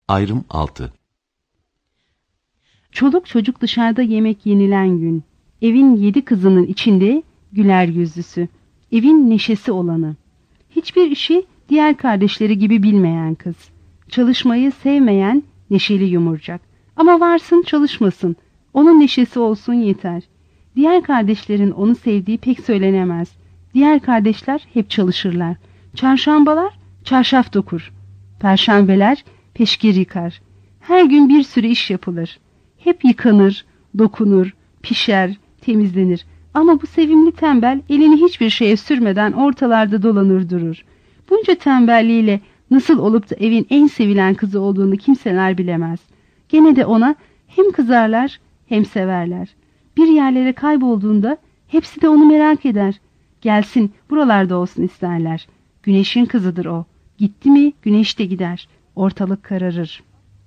Ayrım 6. Çoluk çocuk dışarıda yemek yenilen gün. Evin 7 kızının içinde güler yüzlüsü. Evin neşesi olanı. Hiçbir işi diğer kardeşleri gibi bilmeyen kız. Çalışmayı sevmeyen neşeli yumurcak. Ama varsın çalışmasın. Onun neşesi olsun yeter. Diğer kardeşlerin onu sevdiği pek söylenemez. Diğer kardeşler hep çalışırlar. Çarşambalar çarşaf dokur. Perşembeler peşkir yıkar. Her gün bir sürü iş yapılır. Hep yıkanır, dokunur, pişer, temizlenir. Ama bu sevimli tembel elini hiçbir şeye sürmeden ortalarda dolanır durur. Bunca tembelliğiyle nasıl olup da evin en sevilen kızı olduğunu kimseler bilemez. Gene de ona hem kızarlar hem severler. Bir yerlere kaybolduğunda hepsi de onu merak eder. Gelsin buralarda olsun isterler. Güneşin kızıdır o. Gitti mi güneş de gider. Ortalık kararır.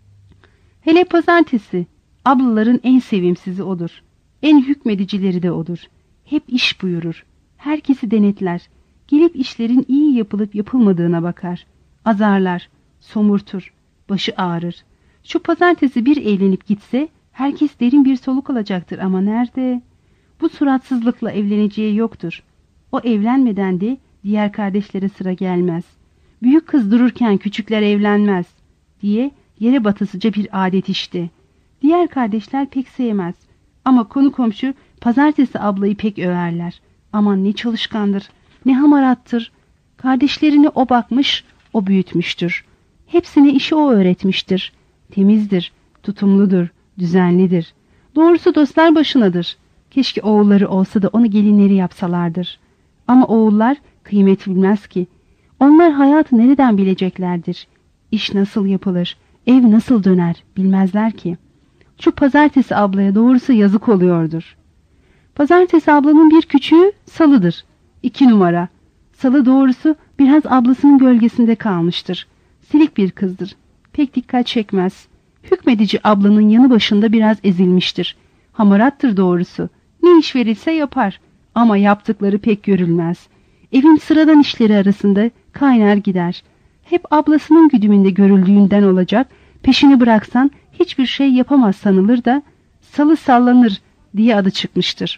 Hele pazartesi. Ablaların en sevimsizi odur. En hükmedicileri de odur. Hep iş buyurur. Herkesi denetler. Gelip işlerin iyi yapılıp yapılmadığına bakar. Azarlar, somurtur, başı ağrır. Şu pazartesi bir eğlenip gitse herkes derin bir soluk alacaktır ama nerede? Bu suratsızlıkla evleneceği yoktur. O evlenmeden de diğer kardeşlere sıra gelmez. Büyük kız dururken küçükler evlenmez diye yere batısıca bir adet işte. Diğer kardeşler pek sevmez. Ama konu komşu pazartesi ablayı pek överler. Aman ne çalışkandır, ne hamarattır. Kardeşlerine o bakmış, o büyütmüştür. Hepsine işi o öğretmiştir. Temizdir, tutumludur, düzenlidir. Doğrusu dostlar başınadır. Keşke oğulları olsa da onu gelinleri yapsalardır. Ama oğullar kıymet bilmez ki. Onlar hayatı nereden bileceklerdir? İş nasıl yapılır, ev nasıl döner bilmezler ki. Şu pazartesi ablaya doğrusu yazık oluyordur. Pazartesi ablanın bir küçüğü Salı'dır. 2 numara. Salı doğrusu biraz ablasının gölgesinde kalmıştır. Silik bir kızdır. Pek dikkat çekmez. Hükmedici ablanın yanı başında biraz ezilmiştir. Hamarattır doğrusu. Ne iş verilse yapar. Ama yaptıkları pek görülmez. Evin sıradan işleri arasında kaynar gider. Hep ablasının güdümünde görüldüğünden olacak, peşini bıraksan hiçbir şey yapamaz sanılır da Salı sallanır diye adı çıkmıştır.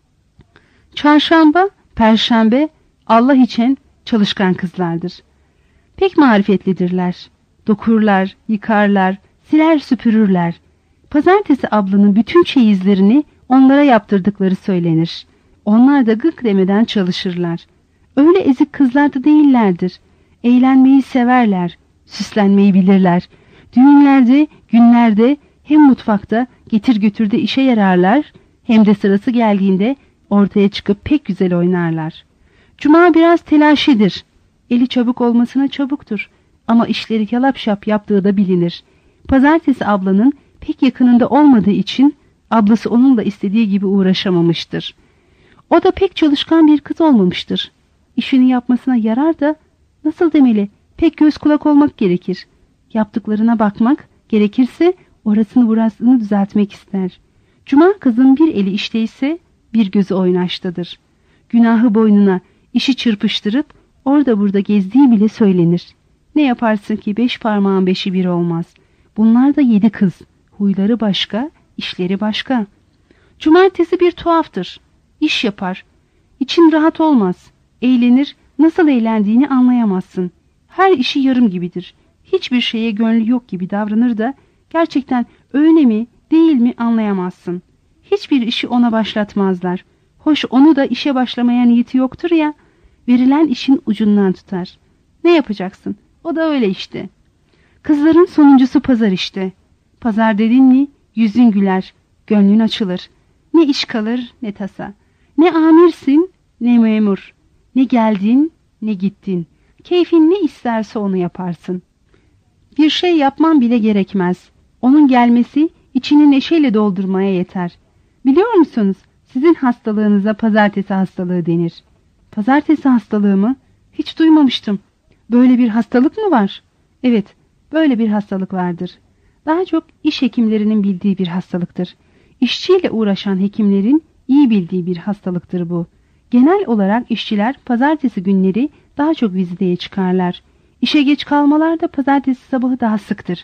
Çarşamba, perşembe Allah için çalışkan kızlardır. Pek marifetlidirler. Dokurlar, yıkarlar, siler süpürürler. Pazartesi ablanın bütün çeyizlerini onlara yaptırdıkları söylenir. Onlar da gık demeden çalışırlar. Öyle ezik kızlar da değillerdir. Eğlenmeyi severler, süslenmeyi bilirler. Düğünlerde, günlerde hem mutfakta getir götürde işe yararlar hem de sırası geldiğinde ortaya çıkıp pek güzel oynarlar. Cuma biraz telaşidir. Eli çabuk olmasına çabuktur. Ama işleri yalap şap yaptığı da bilinir. Pazartesi ablanın pek yakınında olmadığı için ablası onunla istediği gibi uğraşamamıştır. O da pek çalışkan bir kız olmamıştır. İşini yapmasına yarar da nasıl demeli pek göz kulak olmak gerekir. Yaptıklarına bakmak, gerekirse orasını burasını düzeltmek ister. Cuma kızın bir eli işteyse bir gözü oynaştadır. Günahı boynuna, işi çırpıştırıp orada burada gezdiği bile söylenir. Ne yaparsın ki 5 parmağın 5'i bir olmaz. Bunlar da 7 kız. Huyları başka, işleri başka. Cumartesi bir tuhaftır. İş yapar. İçin rahat olmaz. Eğlenir, nasıl eğlendiğini anlayamazsın. Her işi yarım gibidir. Hiçbir şeye gönlü yok gibi davranır da gerçekten öyle mi değil mi anlayamazsın. Hiçbir işi ona başlatmazlar. Hoş onu da işe başlamaya niyeti yoktur ya, verilen işin ucundan tutar. Ne yapacaksın? O da öyle işte. Kızların sonuncusu pazar işte. Pazar dedin mi yüzün güler, gönlün açılır. Ne iş kalır ne tasa. Ne amirsin ne memur. Ne geldin ne gittin. Keyfin ne isterse onu yaparsın. Bir şey yapman bile gerekmez. Onun gelmesi içini neşeyle doldurmaya yeter. Biliyor musunuz? Sizin hastalığınıza pazartesi hastalığı denir. Pazartesi hastalığı mı? Hiç duymamıştım. Böyle bir hastalık mı var? Evet, böyle bir hastalık vardır. Daha çok iş hekimlerinin bildiği bir hastalıktır. İşçiyle uğraşan hekimlerin iyi bildiği bir hastalıktır bu. Genel olarak işçiler pazartesi günleri daha çok viziteye çıkarlar. İşe geç kalmalar da pazartesi sabahı daha sıktır.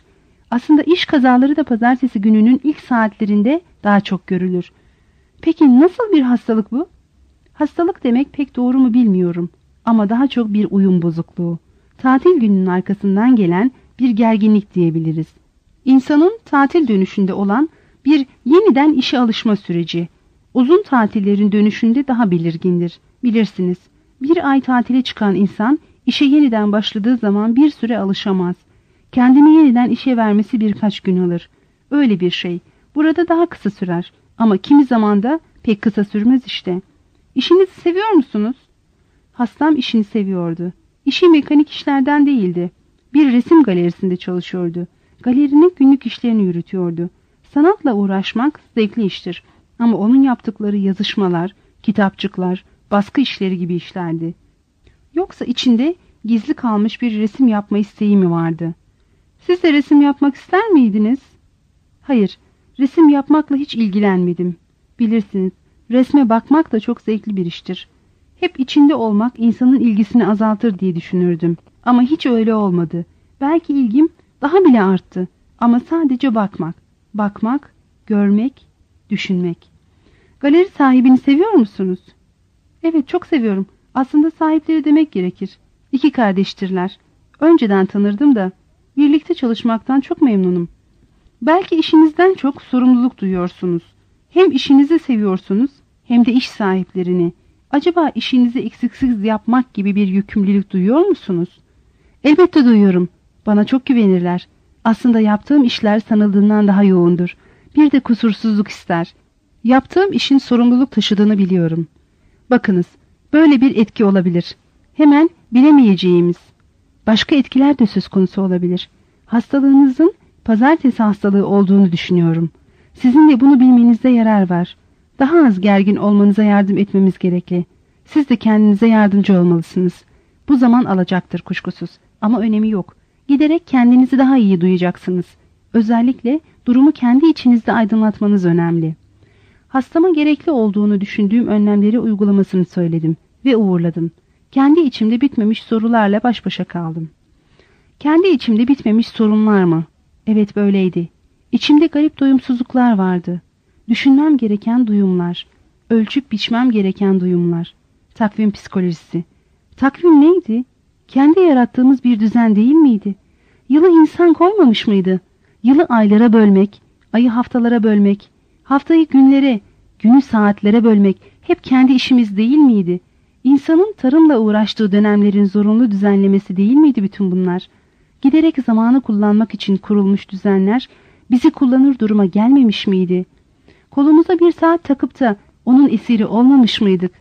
Aslında iş kazaları da pazartesi gününün ilk saatlerinde daha çok görülür. Peki nasıl bir hastalık bu? Hastalık demek pek doğru mu bilmiyorum. Ama daha çok bir uyum bozukluğu. Tatil gününün arkasından gelen bir gerginlik diyebiliriz. İnsanın tatil dönüşünde olan bir yeniden işe alışma süreci. Uzun tatillerin dönüşünde daha belirgindir. Bilirsiniz, bir ay tatile çıkan insan işe yeniden başladığı zaman bir süre alışamaz. Kendini yeniden işe vermesi birkaç gün alır. Öyle bir şey. Burada daha kısa sürer. Ama kimi zaman da pek kısa sürmez işte. İşinizi seviyor musunuz? Hastam işini seviyordu. İşi mekanik işlerden değildi. Bir resim galerisinde çalışıyordu. Galerinin günlük işlerini yürütüyordu. Sanatla uğraşmak zevkli iştir. Ama onun yaptıkları yazışmalar, kitapçıklar, baskı işleri gibi işlerdi. Yoksa içinde gizli kalmış bir resim yapma isteği mi vardı? Siz de resim yapmak ister miydiniz? Hayır, resim yapmakla hiç ilgilenmedim. Bilirsiniz, resme bakmak da çok zevkli bir iştir. Hep içinde olmak insanın ilgisini azaltır diye düşünürdüm. Ama hiç öyle olmadı. Belki ilgim daha bile arttı. Ama sadece bakmak. Bakmak, görmek, düşünmek. Galeri sahibini seviyor musunuz? Evet, çok seviyorum. Aslında sahipleri demek gerekir. İki kardeştirler. Önceden tanırdım da birlikte çalışmaktan çok memnunum. Belki işinizden çok sorumluluk duyuyorsunuz. Hem işinizi seviyorsunuz hem de iş sahiplerini. Acaba işinizi eksiksiz yapmak gibi bir yükümlülük duyuyor musunuz? Elbette duyuyorum. Bana çok güvenirler. Aslında yaptığım işler sanıldığından daha yoğundur. Bir de kusursuzluk ister. Yaptığım işin sorumluluk taşıdığını biliyorum. Bakınız, böyle bir etki olabilir. Hemen bilemeyeceğimiz. Başka etkiler de söz konusu olabilir. Hastalığınızın pazartesi hastalığı olduğunu düşünüyorum. Sizin de bunu bilmenizde yarar var. Daha az gergin olmanıza yardım etmemiz gerekli. Siz de kendinize yardımcı olmalısınız. Bu zaman alacaktır kuşkusuz. Ama önemi yok. Giderek kendinizi daha iyi duyacaksınız. Özellikle durumu kendi içinizde aydınlatmanız önemli. Hastama gerekli olduğunu düşündüğüm önlemleri uygulamasını söyledim ve uğurladım. Kendi içimde bitmemiş sorularla baş başa kaldım. Kendi içimde bitmemiş sorunlar mı? Evet, böyleydi. İçimde garip doyumsuzluklar vardı. Düşünmem gereken duyumlar. Ölçüp biçmem gereken duyumlar. Takvim psikolojisi. Takvim neydi? Kendi yarattığımız bir düzen değil miydi? Yılı insan koymamış mıydı? Yılı aylara bölmek, ayı haftalara bölmek, haftayı günlere, günü saatlere bölmek hep kendi işimiz değil miydi? İnsanın tarımla uğraştığı dönemlerin zorunlu düzenlemesi değil miydi bütün bunlar? Giderek zamanı kullanmak için kurulmuş düzenler bizi kullanır duruma gelmemiş miydi? Kolumuza bir saat takıp da onun esiri olmamış mıydık?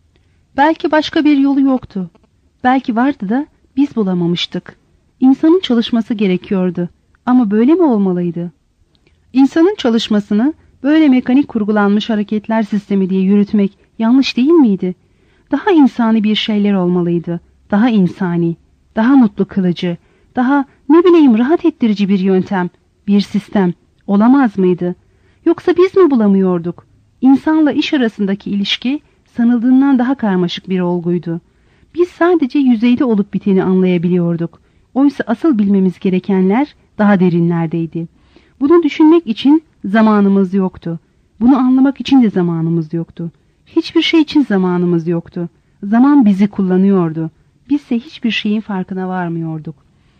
Belki başka bir yolu yoktu. Belki vardı da biz bulamamıştık. İnsanın çalışması gerekiyordu. Ama böyle mi olmalıydı? İnsanın çalışmasını böyle mekanik kurgulanmış hareketler sistemi diye yürütmek yanlış değil miydi? Daha insani bir şeyler olmalıydı. Daha insani, daha mutlu kılıcı, daha ne bileyim rahat ettirici bir yöntem, bir sistem olamaz mıydı? Yoksa biz mi bulamıyorduk? İnsanla iş arasındaki ilişki sanıldığından daha karmaşık bir olguydu. Biz sadece yüzeyde olup biteni anlayabiliyorduk. Oysa asıl bilmemiz gerekenler daha derinlerdeydi. Bunu düşünmek için zamanımız yoktu. Bunu anlamak için de zamanımız yoktu. Hiçbir şey için zamanımız yoktu. Zaman bizi kullanıyordu. Bizse hiçbir şeyin farkına varmıyorduk.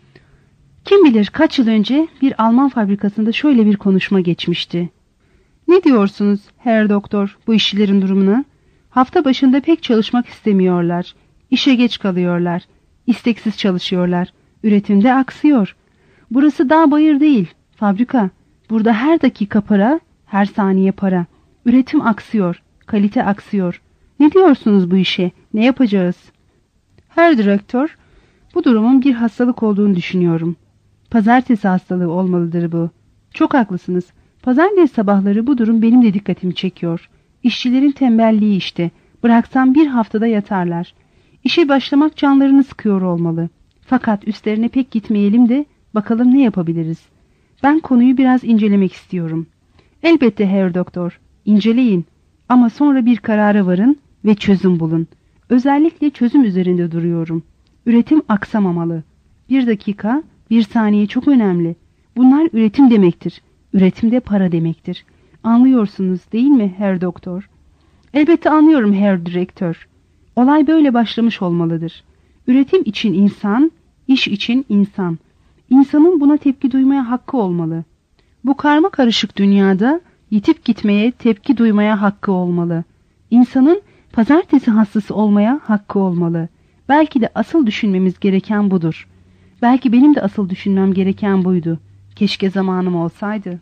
Kim bilir kaç yıl önce bir Alman fabrikasında şöyle bir konuşma geçmişti. Ne diyorsunuz Herr Doktor bu işçilerin durumuna? Hafta başında pek çalışmak istemiyorlar. İşe geç kalıyorlar. İsteksiz çalışıyorlar. Üretimde aksıyor. Burası dağ bayır değil, fabrika. Burada her dakika para, her saniye para. Üretim aksıyor, kalite aksıyor. Ne diyorsunuz bu işe? Ne yapacağız? Herr Direktör, bu durumun bir hastalık olduğunu düşünüyorum. Pazartesi hastalığı olmalıdır bu. Çok haklısınız. Pazartesi sabahları bu durum benim de dikkatimi çekiyor. İşçilerin tembelliği işte. Bıraksam bir haftada yatarlar. İşe başlamak canlarını sıkıyor olmalı. Fakat üstlerine pek gitmeyelim de bakalım ne yapabiliriz. Ben konuyu biraz incelemek istiyorum. Elbette Herr Doktor, inceleyin. Ama sonra bir karara varın ve çözüm bulun. Özellikle çözüm üzerinde duruyorum. Üretim aksamamalı. Bir dakika, bir saniye çok önemli. Bunlar üretim demektir. Üretim de para demektir. Anlıyorsunuz değil mi Herr Doktor? Elbette anlıyorum Herr Direktör. Olay böyle başlamış olmalıdır. Üretim için insan, iş için insan. İnsanın buna tepki duymaya hakkı olmalı. Bu karma karışık dünyada yitip gitmeye, tepki duymaya hakkı olmalı. İnsanın pazartesi hastası olmaya hakkı olmalı. Belki de asıl düşünmemiz gereken budur. Belki benim de asıl düşünmem gereken buydu. Keşke zamanım olsaydı.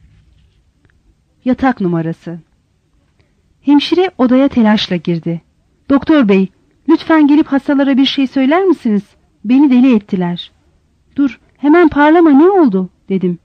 Yatak numarası. Hemşire odaya telaşla girdi. Doktor bey, lütfen gelip hastalara bir şey söyler misiniz? Beni deli ettiler. Dur, hemen parlama, ne oldu? Dedim.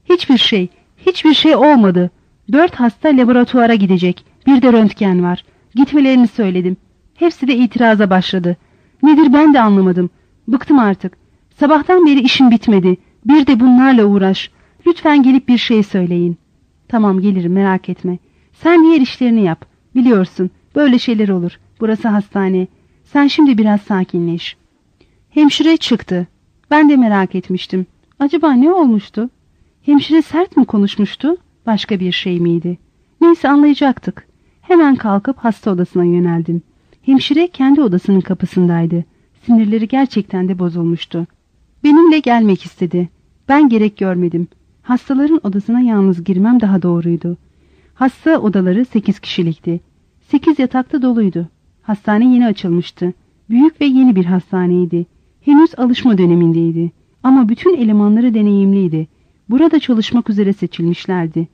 Hiçbir şey olmadı. 4 hasta laboratuvara gidecek. Bir de röntgen var. Gitmelerini söyledim. Hepsi de itiraza başladı. Nedir ben de anlamadım. Bıktım artık. Sabahtan beri işim bitmedi. Bir de bunlarla uğraş. Lütfen gelip bir şey söyleyin. Tamam, gelirim, merak etme. Sen diğer işlerini yap. Biliyorsun böyle şeyler olur. Burası hastane. Sen şimdi biraz sakinleş. Hemşire çıktı. Ben de merak etmiştim. Acaba ne olmuştu? Hemşire sert mi konuşmuştu? Başka bir şey miydi? Neyse, anlayacaktık. Hemen kalkıp hasta odasına yöneldim. Hemşire kendi odasının kapısındaydı. Sinirleri gerçekten de bozulmuştu. Benimle gelmek istedi. Ben gerek görmedim. Hastaların odasına yalnız girmem daha doğruydu. Hasta odaları 8 kişilikti. 8 yatakta doluydu. Hastane yeni açılmıştı. Büyük ve yeni bir hastaneydi. Henüz alışma dönemindeydi. Ama bütün elemanları deneyimliydi. Burada çalışmak üzere seçilmişlerdi.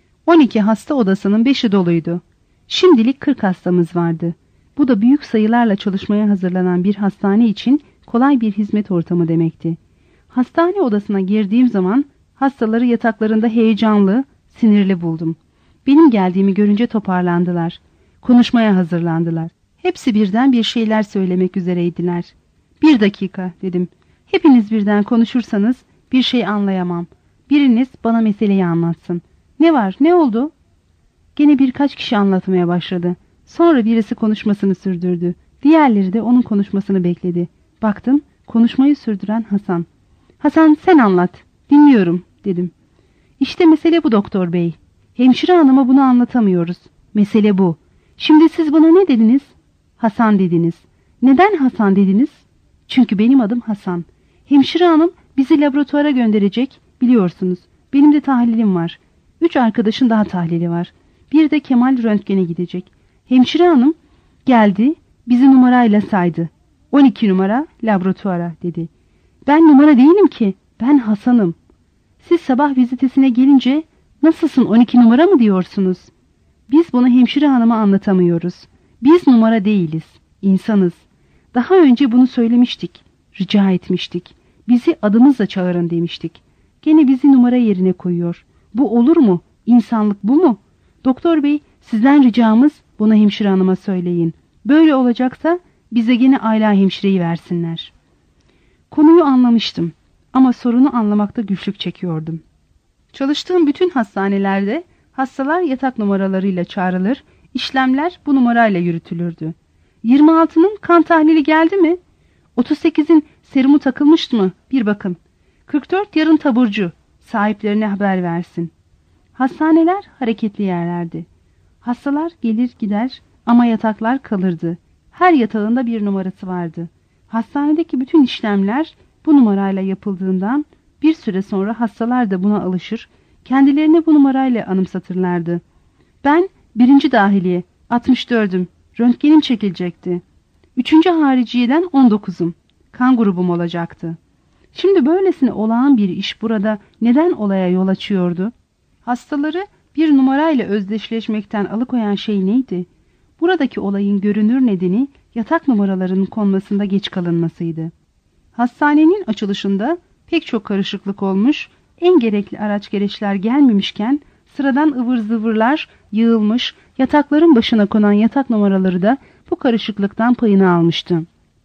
12 hasta odasının 5'i doluydu. Şimdilik 40 hastamız vardı. Bu da büyük sayılarla çalışmaya hazırlanan bir hastane için kolay bir hizmet ortamı demekti. Hastane odasına girdiğim zaman hastaları yataklarında heyecanlı, sinirli buldum. Benim geldiğimi görünce toparlandılar. Konuşmaya hazırlandılar. Hepsi birden bir şeyler söylemek üzereydiler. 1 dakika dedim. Hepiniz birden konuşursanız bir şey anlayamam. Biriniz bana meseleyi anlatsın. Ne var, ne oldu? Gene birkaç kişi anlatmaya başladı. Sonra birisi konuşmasını sürdürdü. Diğerleri de onun konuşmasını bekledi. Baktım, konuşmayı sürdüren Hasan. Hasan, sen anlat. Dinliyorum dedim. İşte mesele bu doktor bey. Hemşire hanıma bunu anlatamıyoruz. Mesele bu. Şimdi siz bana ne dediniz? Hasan dediniz. Neden Hasan dediniz? Çünkü benim adım Hasan. Hemşire hanım bizi laboratuvara gönderecek, biliyorsunuz. Benim de tahlilim var. 3 arkadaşın daha tahlili var. Bir de Kemal röntgene gidecek. Hemşire hanım geldi, bizi numarayla saydı. 12 numara laboratuvara dedi. Ben numara değilim ki, ben Hasan'ım. Siz sabah vizitesine gelince nasılsın 12 numara mı diyorsunuz? Biz bunu hemşire hanıma anlatamıyoruz. Biz numara değiliz, insanız. Daha önce bunu söylemiştik, rica etmiştik. Bizi adımızla çağırın demiştik. Gene bizi numara yerine koyuyor. Bu olur mu? İnsanlık bu mu? Doktor bey, sizden ricamız bunu hemşire hanıma söyleyin. Böyle olacaksa bize gene Ayla hemşireyi versinler. Konuyu anlamıştım ama sorunu anlamakta güçlük çekiyordum. Çalıştığım bütün hastanelerde hastalar yatak numaralarıyla çağrılır, işlemler bu numarayla yürütülürdü. 26'nın kan tahlili geldi mi? 38'in serumu takılmıştı mı? Bir bakın. 44 yarın taburcu. Sahiplerine haber versin. Hastaneler hareketli yerlerdi. Hastalar gelir gider ama yataklar kalırdı. Her yatağında bir numarası vardı. Hastanedeki bütün işlemler bu numarayla yapıldığından bir süre sonra hastalar da buna alışır, kendilerini bu numarayla anımsatırlardı. Ben 1. dahiliye 64'üm. Röntgenim çekilecekti. 3. hariciyeden 19'um. Kan grubum olacaktı. Şimdi böylesine olağan bir iş burada neden olaya yol açıyordu? Hastaları bir numarayla özdeşleşmekten alıkoyan şey neydi? Buradaki olayın görünür nedeni yatak numaralarının konmasında geç kalınmasıydı. Hastanenin açılışında pek çok karışıklık olmuş, en gerekli araç gereçler gelmemişken sıradan ıvır zıvırlar yığılmış, yatakların başına konan yatak numaraları da bu karışıklıktan payını almıştı.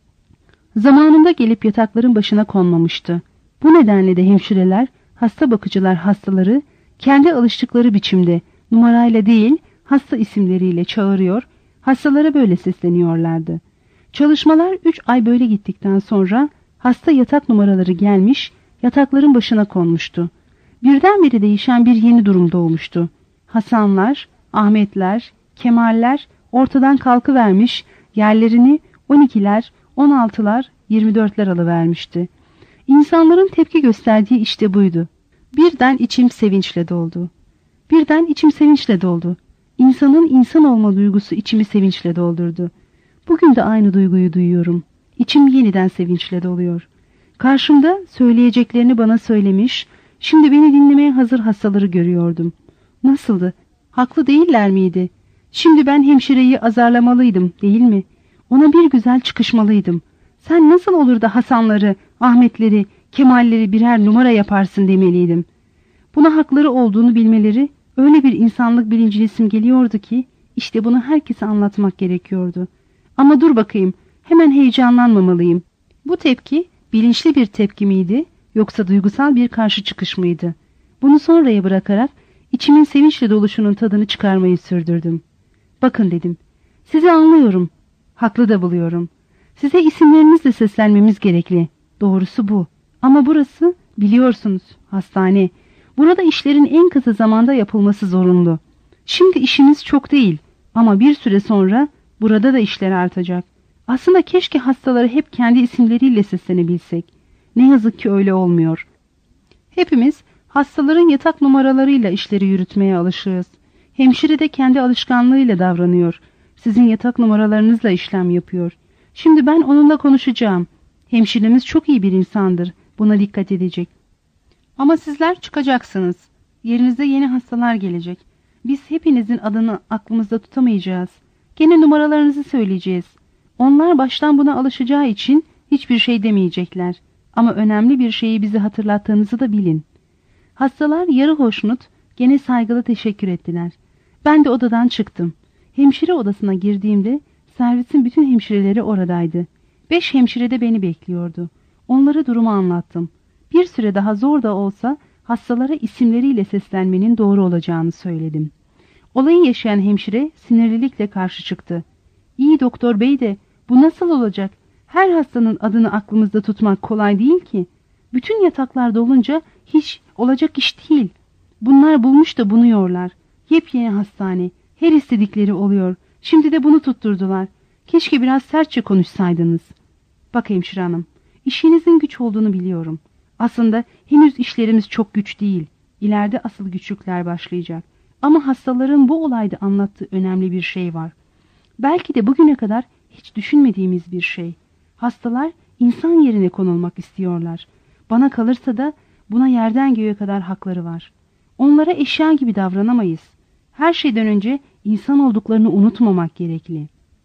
Zamanında gelip yatakların başına konmamıştı. Bu nedenle de hemşireler, hasta bakıcılar hastaları kendi alıştıkları biçimde numarayla değil hasta isimleriyle çağırıyor, hastalara böyle sesleniyorlardı. Çalışmalar 3 ay böyle gittikten sonra hasta yatak numaraları gelmiş, yatakların başına konmuştu. Birdenbire değişen bir yeni durum doğmuştu. Hasanlar, Ahmetler, Kemaller ortadan kalkıvermiş, yerlerini 12'ler, 16'lar, 24'ler alıvermişti. İnsanların tepki gösterdiği işte buydu. Birden içim sevinçle doldu. Birden içim sevinçle doldu. İnsanın insan olma duygusu içimi sevinçle doldurdu. Bugün de aynı duyguyu duyuyorum. İçim yeniden sevinçle doluyor. Karşımda söyleyeceklerini bana söylemiş, şimdi beni dinlemeye hazır hastaları görüyordum. Nasıldı? Haklı değiller miydi? Şimdi ben hemşireyi azarlamalıydım, değil mi? Ona bir güzel çıkışmalıydım. Sen nasıl olur da Hasanları, Ahmetleri, Kemalleri birer numara yaparsın demeliydim. Buna hakları olduğunu bilmeleri öyle bir insanlık bilincine simgeliyordu ki işte bunu herkese anlatmak gerekiyordu. Ama dur bakayım, hemen heyecanlanmamalıyım. Bu tepki bilinçli bir tepki miydi yoksa duygusal bir karşı çıkış mıydı? Bunu sonraya bırakarak içimin sevinçle doluşunun tadını çıkarmayı sürdürdüm. Bakın dedim, sizi anlıyorum, haklı da buluyorum. Size isimlerinizle seslenmemiz gerekli. Doğrusu bu. Ama burası biliyorsunuz hastane. Burada işlerin en kısa zamanda yapılması zorunlu. Şimdi işimiz çok değil ama bir süre sonra burada da işler artacak. Aslında keşke hastaları hep kendi isimleriyle seslenebilsek. Ne yazık ki öyle olmuyor. Hepimiz hastaların yatak numaralarıyla işleri yürütmeye alışığız. Hemşire de kendi alışkanlığıyla davranıyor. Sizin yatak numaralarınızla işlem yapıyor. Şimdi ben onunla konuşacağım. Hemşiremiz çok iyi bir insandır. Buna dikkat edecek. Ama sizler çıkacaksınız. Yerinize yeni hastalar gelecek. Biz hepinizin adını aklımızda tutamayacağız. Gene numaralarınızı söyleyeceğiz. Onlar baştan buna alışacağı için hiçbir şey demeyecekler. Ama önemli bir şeyi bize hatırlattığınızı da bilin. Hastalar yarı hoşnut, gene saygılı teşekkür ettiler. Ben de odadan çıktım. Hemşire odasına girdiğimde servisin bütün hemşireleri oradaydı. 5 hemşire de beni bekliyordu. Onlara durumu anlattım. Bir süre daha zor da olsa hastalara isimleriyle seslenmenin doğru olacağını söyledim. Olayı yaşayan hemşire sinirlilikle karşı çıktı. İyi doktor bey de bu nasıl olacak? Her hastanın adını aklımızda tutmak kolay değil ki. Bütün yataklar dolunca hiç olacak iş değil. Bunlar bulmuş da bunuyorlar. Yepyeni hastane. Her istedikleri oluyor. Şimdi de bunu tutturdular. Keşke biraz sertçe konuşsaydınız. Bak hemşire hanım, işinizin güç olduğunu biliyorum. Aslında henüz işlerimiz çok güç değil. İleride asıl güçlükler başlayacak. Ama hastaların bu olayda anlattığı önemli bir şey var. Belki de bugüne kadar hiç düşünmediğimiz bir şey. Hastalar insan yerine konulmak istiyorlar. Bana kalırsa da buna yerden göğe kadar hakları var. Onlara eşya gibi davranamayız. Her şeyden önce insan olduklarını unutmamak gerekli.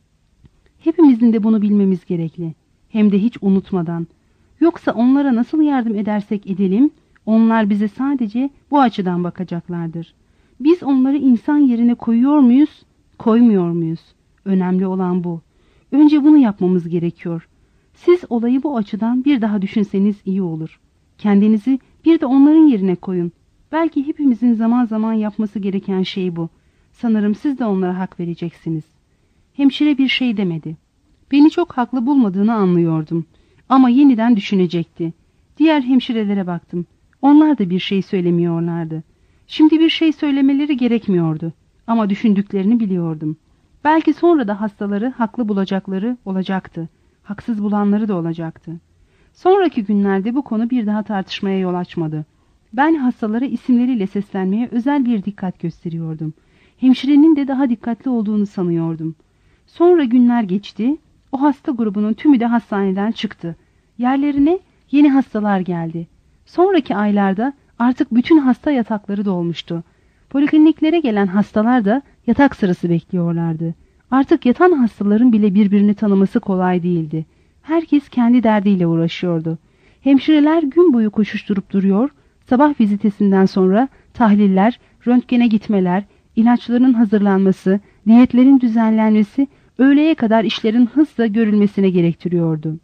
Hepimizin de bunu bilmemiz gerekli. Hem de hiç unutmadan. Yoksa onlara nasıl yardım edersek edelim, onlar bize sadece bu açıdan bakacaklardır. Biz onları insan yerine koyuyor muyuz, koymuyor muyuz? Önemli olan bu. Önce bunu yapmamız gerekiyor. Siz olayı bu açıdan bir daha düşünseniz iyi olur. Kendinizi bir de onların yerine koyun. Belki hepimizin zaman zaman yapması gereken şey bu. Sanırım siz de onlara hak vereceksiniz. Hemşire bir şey demedi. Beni çok haklı bulmadığını anlıyordum. Ama yeniden düşünecekti. Diğer hemşirelere baktım. Onlar da bir şey söylemiyorlardı. Şimdi bir şey söylemeleri gerekmiyordu. Ama düşündüklerini biliyordum. Belki sonra da hastaları haklı bulacakları olacaktı. Haksız bulanları da olacaktı. Sonraki günlerde bu konu bir daha tartışmaya yol açmadı. Ben hastalara isimleriyle seslenmeye özel bir dikkat gösteriyordum. Hemşirenin de daha dikkatli olduğunu sanıyordum. Sonra günler geçti. O hasta grubunun tümü de hastaneden çıktı. Yerlerine yeni hastalar geldi. Sonraki aylarda artık bütün hasta yatakları dolmuştu. Polikliniklere gelen hastalar da yatak sırası bekliyorlardı. Artık yatan hastaların bile birbirini tanıması kolay değildi. Herkes kendi derdiyle uğraşıyordu. Hemşireler gün boyu koşuşturup duruyor, sabah vizitesinden sonra tahliller, röntgene gitmeler, ilaçların hazırlanması, diyetlerin düzenlenmesi, öğleye kadar işlerin hızla görülmesine gerektiriyordu.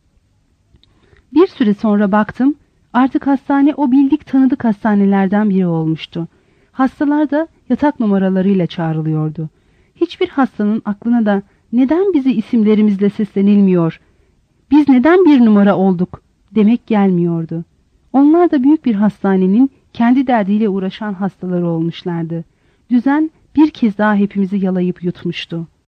Bir süre sonra baktım, artık hastane o bildik tanıdık hastanelerden biri olmuştu. Hastalar da yatak numaralarıyla çağrılıyordu. Hiçbir hastanın aklına da neden bizi isimlerimizle seslenilmiyor, biz neden bir numara olduk demek gelmiyordu. Onlar da büyük bir hastanenin kendi derdiyle uğraşan hastaları olmuşlardı. Düzen bir kez daha hepimizi yalayıp yutmuştu.